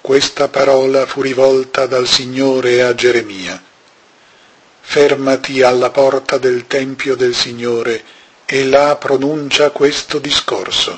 questa parola fu rivolta dal Signore a Geremia. Fermati alla porta del Tempio del Signore e là pronuncia questo discorso.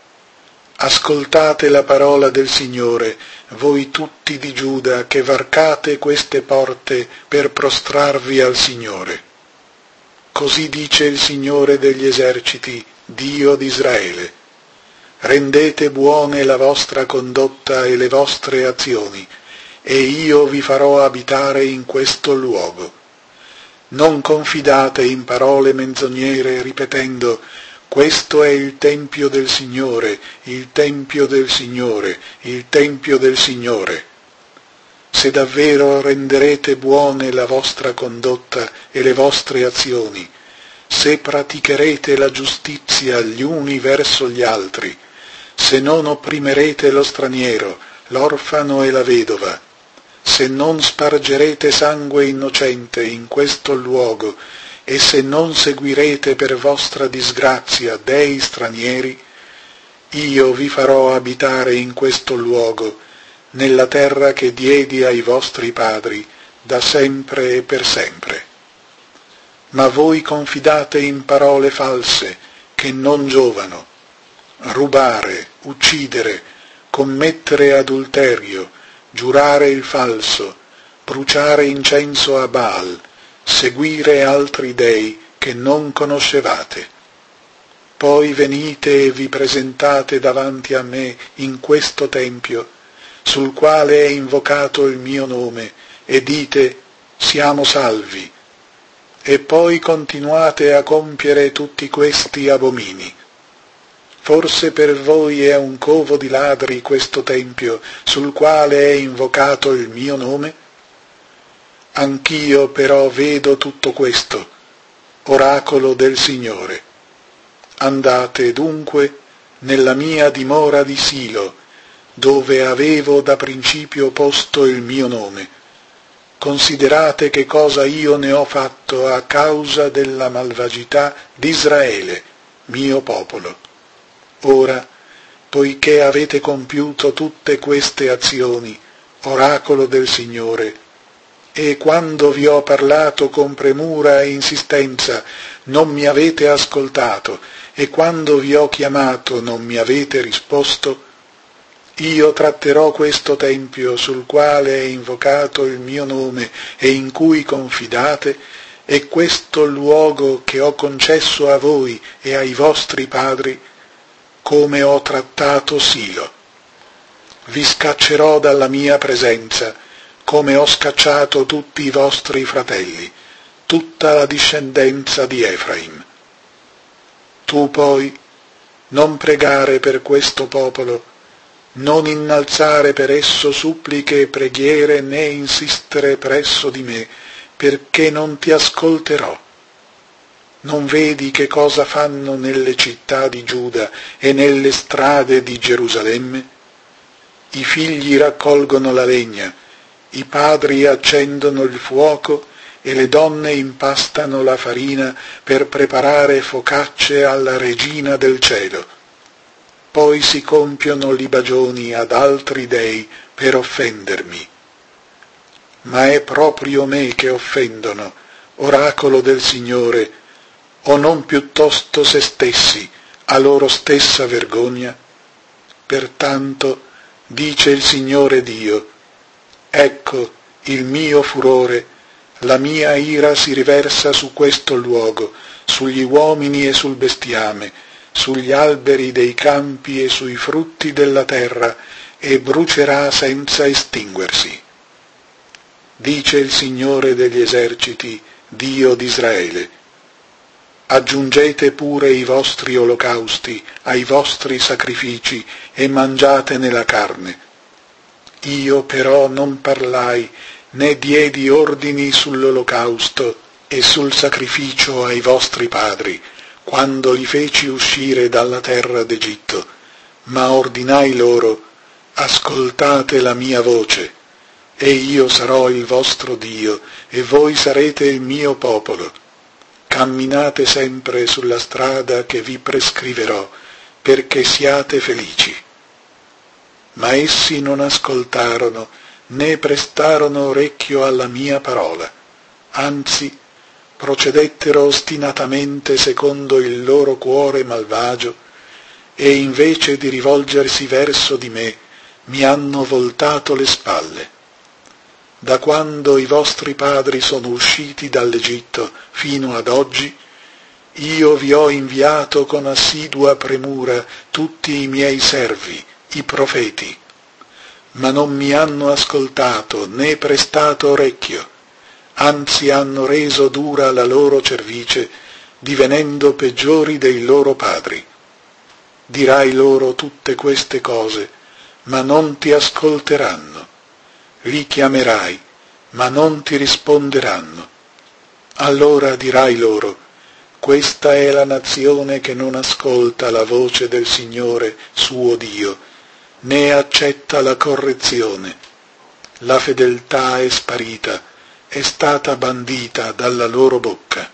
Ascoltate la parola del Signore, voi tutti di Giuda che varcate queste porte per prostrarvi al Signore. Così dice il Signore degli eserciti, Dio di Israele. Rendete buone la vostra condotta e le vostre azioni, e io vi farò abitare in questo luogo. Non confidate in parole menzognere ripetendo: questo è il Tempio del Signore, il Tempio del Signore, il Tempio del Signore. Se davvero renderete buone la vostra condotta e le vostre azioni, se praticherete la giustizia gli uni verso gli altri, se non opprimerete lo straniero, l'orfano e la vedova, se non spargerete sangue innocente in questo luogo e se non seguirete per vostra disgrazia dei stranieri, io vi farò abitare in questo luogo, nella terra che diedi ai vostri padri, da sempre e per sempre. Ma voi confidate in parole false, che non giovano: rubare, uccidere, commettere adulterio, giurare il falso, bruciare incenso a Baal, seguire altri dei che non conoscevate. Poi venite e vi presentate davanti a me in questo tempio, sul quale è invocato il mio nome, e dite: siamo salvi. E poi continuate a compiere tutti questi abomini. Forse per voi è un covo di ladri questo tempio, sul quale è invocato il mio nome? Anch'io però vedo tutto questo, oracolo del Signore. Andate dunque nella mia dimora di Silo, dove avevo da principio posto il mio nome. Considerate che cosa io ne ho fatto a causa della malvagità di Israele, mio popolo. Ora, poiché avete compiuto tutte queste azioni, oracolo del Signore, e quando vi ho parlato con premura e insistenza non mi avete ascoltato, e quando vi ho chiamato non mi avete risposto, io tratterò questo tempio sul quale è invocato il mio nome e in cui confidate, e questo luogo che ho concesso a voi e ai vostri padri, come ho trattato Silo. Vi scaccerò dalla mia presenza, come ho scacciato tutti i vostri fratelli, tutta la discendenza di Efraim. Tu poi non pregare per questo popolo, non innalzare per esso suppliche e preghiere, né insistere presso di me, perché non ti ascolterò. Non vedi che cosa fanno nelle città di Giuda e nelle strade di Gerusalemme? I figli raccolgono la legna, i padri accendono il fuoco e le donne impastano la farina per preparare focacce alla Regina del cielo. Poi si compiono libagioni ad altri dei per offendermi. Ma è proprio me che offendono, oracolo del Signore, o non piuttosto se stessi, a loro stessa vergogna? Pertanto, dice il Signore Dio, ecco il mio furore, la mia ira si riversa su questo luogo, sugli uomini e sul bestiame, sugli alberi dei campi e sui frutti della terra, e brucerà senza estinguersi. Dice il Signore degli eserciti, Dio di Israele. Aggiungete pure i vostri olocausti ai vostri sacrifici e mangiatene la carne. Io però non parlai, né diedi ordini sull'olocausto e sul sacrificio ai vostri padri, quando li feci uscire dalla terra d'Egitto, ma ordinai loro: ascoltate la mia voce, e io sarò il vostro Dio, e voi sarete il mio popolo. Camminate sempre sulla strada che vi prescriverò, perché siate felici. ma essi non ascoltarono, né prestarono orecchio alla mia parola, anzi procedettero ostinatamente secondo il loro cuore malvagio, e invece di rivolgersi verso di me, mi hanno voltato le spalle. Da quando i vostri padri sono usciti dall'Egitto fino ad oggi, io vi ho inviato con assidua premura tutti i miei servi, i profeti, ma non mi hanno ascoltato né prestato orecchio, anzi hanno reso dura la loro cervice, divenendo peggiori dei loro padri. Dirai loro tutte queste cose, ma non ti ascolteranno. Li chiamerai, ma non ti risponderanno. Allora dirai loro: questa è la nazione che non ascolta la voce del Signore suo Dio, né accetta la correzione. La fedeltà è sparita, è stata bandita dalla loro bocca.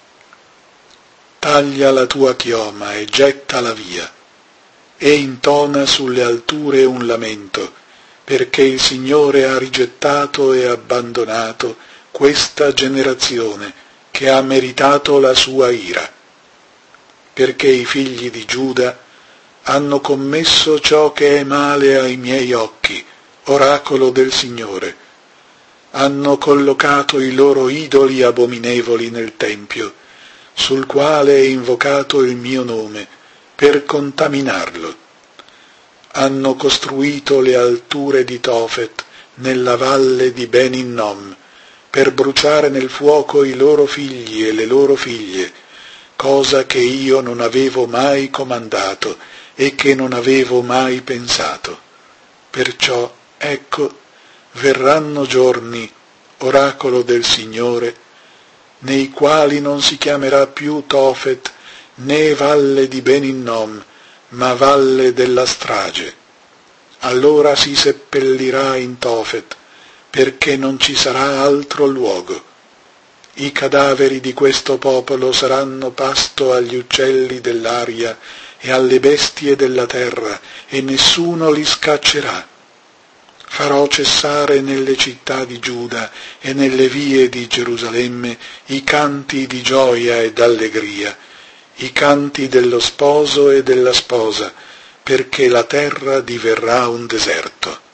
Taglia la tua chioma e gettala via, e intona sulle alture un lamento, perché il Signore ha rigettato e abbandonato questa generazione che ha meritato la sua ira. Perché i figli di Giuda hanno commesso ciò che è male ai miei occhi, oracolo del Signore. Hanno collocato i loro idoli abominevoli nel Tempio, sul quale è invocato il mio nome, per contaminarlo. Hanno costruito le alture di Tofet nella valle di Ben Hinnom, per bruciare nel fuoco i loro figli e le loro figlie, cosa che io non avevo mai comandato e che non avevo mai pensato. Perciò, ecco, verranno giorni, oracolo del Signore, nei quali non si chiamerà più Tofet né valle di Ben Hinnom, ma valle della strage. Allora si seppellirà in Tofet, perché non ci sarà altro luogo. I cadaveri di questo popolo saranno pasto agli uccelli dell'aria e alle bestie della terra, e nessuno li scaccerà. Farò cessare nelle città di Giuda e nelle vie di Gerusalemme i canti di gioia e d'allegria, i canti dello sposo e della sposa, perché la terra diverrà un deserto.